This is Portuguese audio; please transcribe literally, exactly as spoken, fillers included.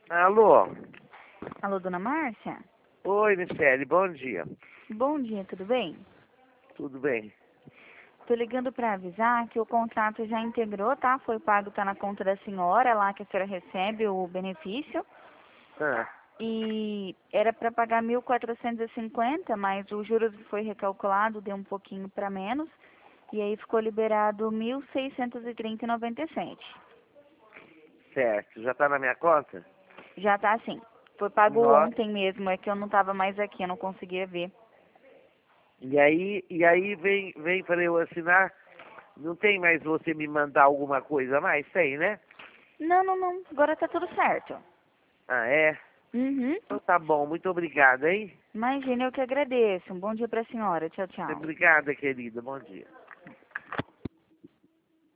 Alô? Alô, dona Márcia? Oi, Michele, bom dia. Bom dia, tudo bem? Tudo bem? Tô ligando para avisar que o contrato já integrou, tá? Foi pago, tá na conta da senhora, lá que a senhora recebe o benefício. Ah, E era para pagar mil quatrocentos e cinquenta, mas o juros foi recalculado, deu um pouquinho para menos. E aí ficou liberado mil seiscentos e trinta e noventa e sete. certo. Já tá na minha conta? Já tá assim. Foi pago Nossa. ontem mesmo, é que eu não tava mais aqui, eu não conseguia ver. E aí, e aí vem, vem para eu assinar. Não tem mais você me mandar alguma coisa a mais? Tem, né? Não, não, não. Agora tá tudo certo. Ah, é? Uhum. Então tá bom. Muito obrigada, hein? Imagina, eu que agradeço. Um bom dia para a senhora. Tchau, tchau. Obrigada, querida. Bom dia.